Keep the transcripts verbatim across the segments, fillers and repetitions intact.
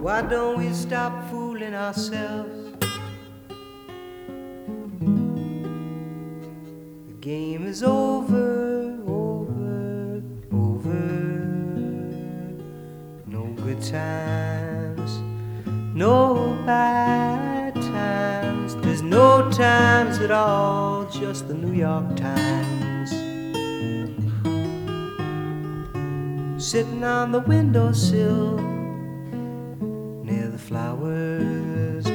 why don't we stop fooling ourselves? The game is over, over, over. No good times, no bad times. There's no times at all, just the New York Times. Sitting on the windowsill near the flowers.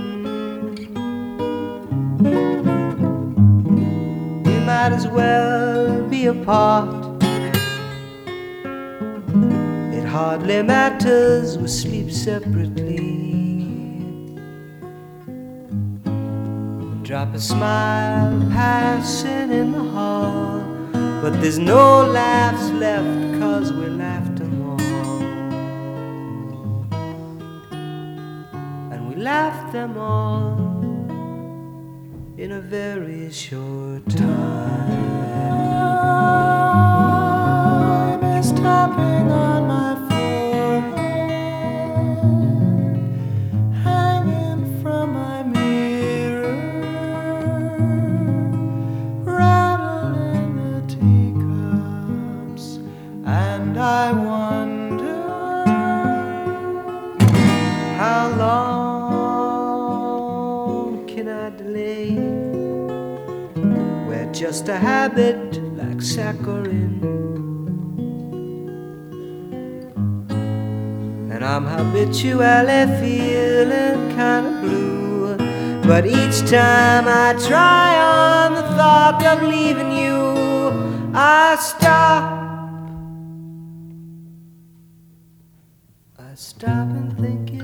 We might as well be apart. It hardly matters, we sleep separately. Drop a smile passing in the hall, but there's no laughs left, 'cause we laughed them all. And we laughed them all in a very short time. Is tapping on my forehead, hanging from my mirror, rattling the teacups, and I wonder how long can I delay? We're just a habit like saccharin, and I'm habitually feeling kind of blue. But each time I try on the thought of leaving you, I stop. I stop and think